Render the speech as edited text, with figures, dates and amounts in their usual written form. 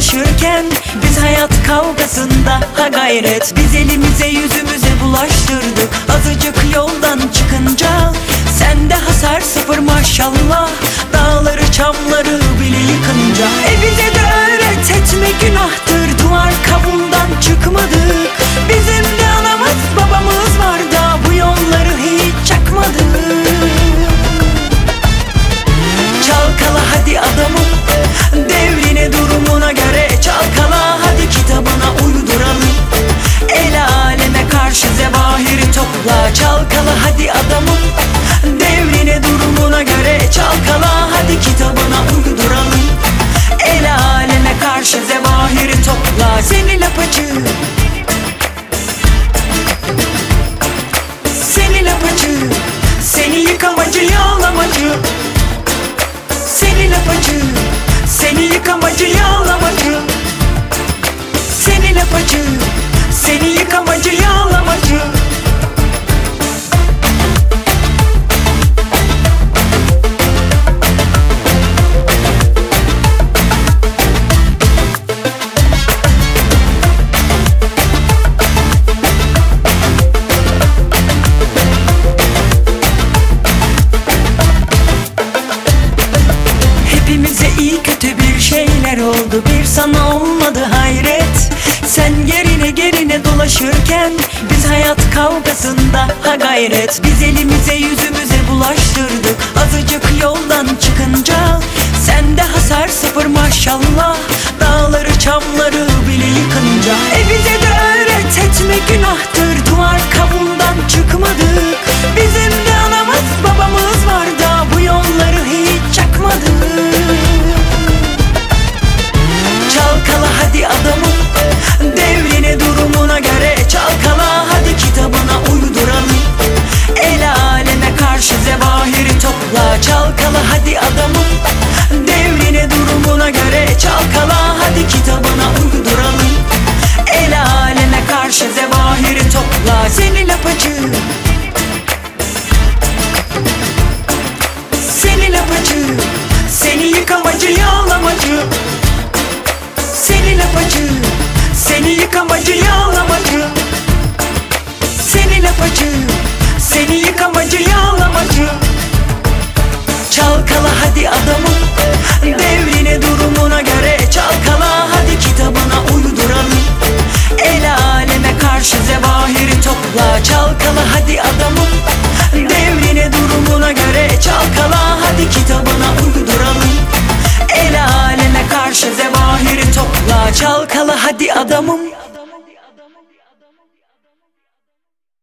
dolaşırken biz hayat kavgasında ha gayret. Biz elimize yüzümüze bulaştırdık azıcık yoldan çıkınca. Sende hasar sıfır maşallah, dağları çamları bile yıkınca. Bize de öğret etme günahtır, duvar kabuğundan çıkmadık. Bizim de anamız babamız var da bu yolları hiç çakmadık. Çalkala hadi adamım, devrine durumuna göre çalkala. Hadi kitabına uyduralım, el aleme karşı zevahiri topla. Çalkala hadi adamım, devrine durumuna göre çalkala. Hadi kitabına uyduralım, el aleme karşı zevahiri topla. Seni lapacı, seni lapacı, seni yıkamacı yağlamacı. Seni lapacı, seni yıkamacı yağlamacı. Seni lapacı, seni yıkamacı yağlamacı. Hepimize iyi kötü bir şeyler oldu, bir sana olmadı hayret. Sen gerine dolaşırken biz hayat kavgasında ha gayret. Biz elimize yüzümüze bulaştırdık azıcık yoldan çıkınca. Sende hasar sıfır maşallah, dağları çamları bile yıkınca. Bize de öğret etme günahtır, duvar kabuğundan çıkmadık. Bizim de anamız babamız var da bu yolları hiç çakmadık. Çalkala hadi adamım, devrine durumuna göre çalkala. Hadi kitabına uyduralım, el aleme karşı zevahiri topla. Çalkala hadi adamım, devrine durumuna göre çalkala. Hadi kitabına uyduralım, el aleme karşı zevahiri topla. Seni lapacı, seni lapacı, seni yıkamacı yağlamacı. Seni lapacı, seni yıkamacı yağlamacı. Seni lapacı, seni yıkamacı yağlamacı. Çalkala hadi adamım, devrine durumuna göre çalkala. Hadi kitabına uyduralım, el aleme karşı zevahiri topla. Çalkala hadi adamım, devrine durumuna göre çalkala. Hadi kitabına uyduralım, el aleme karşı zevahiri topla. Çalkala hadi adamım.